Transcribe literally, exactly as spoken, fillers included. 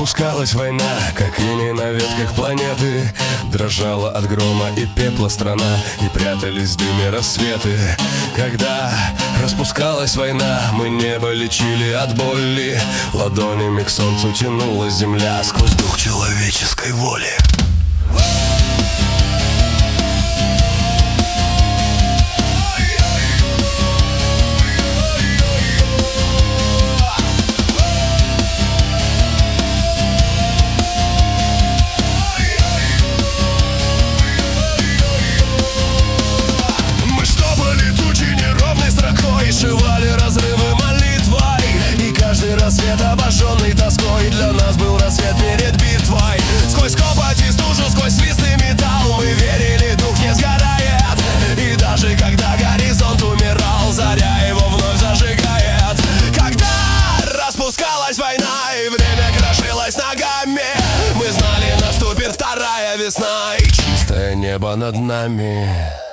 Распускалась война, как иней на ветках планеты. Дрожала от грома и пепла страна, и прятались в дыме рассветы. Когда распускалась война, мы небо лечили от боли. Ладонями к солнцу тянулась земля сквозь дух человеческой воли. Сшивали разрывы молитвой, и каждый рассвет, обожженный тоской, для нас был рассвет перед битвой. Сквозь копоть и стужу, сквозь свист и металл, мы верили, дух не сгорает. И даже когда горизонт умирал, заря его вновь зажигает. Когда распускалась война и время крошилось ногами, мы знали, наступит вторая весна и чистое небо над нами.